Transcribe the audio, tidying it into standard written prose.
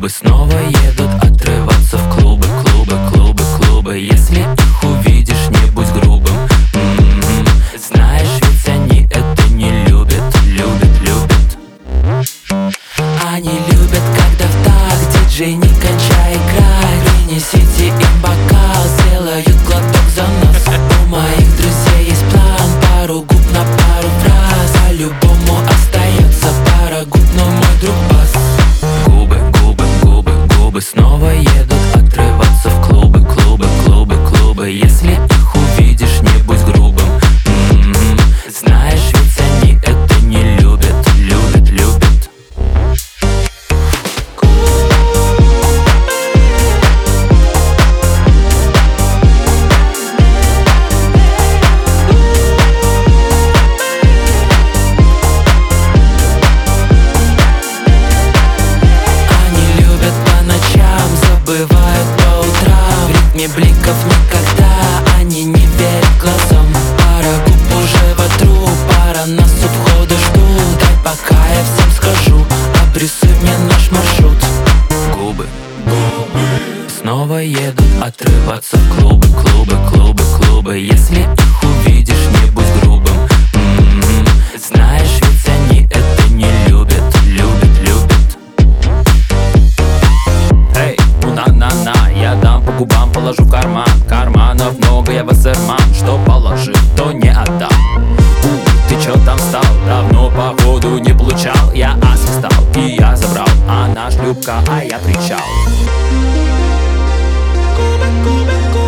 Губы снова едут отрываться в клубы, клубы, клубы, клубы. Если их увидишь, не будь грубым. Знаешь, ведь они это не любят, любят, любят. Они любят, когда в такт диджей не кончай играть. Принесите им бокал, сделают глоток за нас. У моих друзей есть план, пару губ на пару фраз. По-любому остается пара губ, но мой друг бас. Губы, губы, губы, губы снова едут отрываться в клубы, клубы, клубы, клубы. Если их увидишь, не будь грубым. Знаешь, ведь они это не любят, любят, любят. Бывают по утрам, в ритме бликов никогда они не верят глазам. Пара губ уже вотру, пара нас у входа ждут. Дай пока я всем скажу, обрисуй мне наш маршрут. Губы, губы снова едут отрываться в клубы, клубы, клубы, клубы. Если их увидишь, не будь грубым. Знаешь, ведь они это не любят, любят, любят. На-на-на, я дам по губам, положу в карман. Карманов много, я вассерман. Что положил, то не отдам. Ты чё там стал? Давно походу не получал. Я асик стал, и я забрал. Она шлюпка, а я причал. Губы, губы, губы.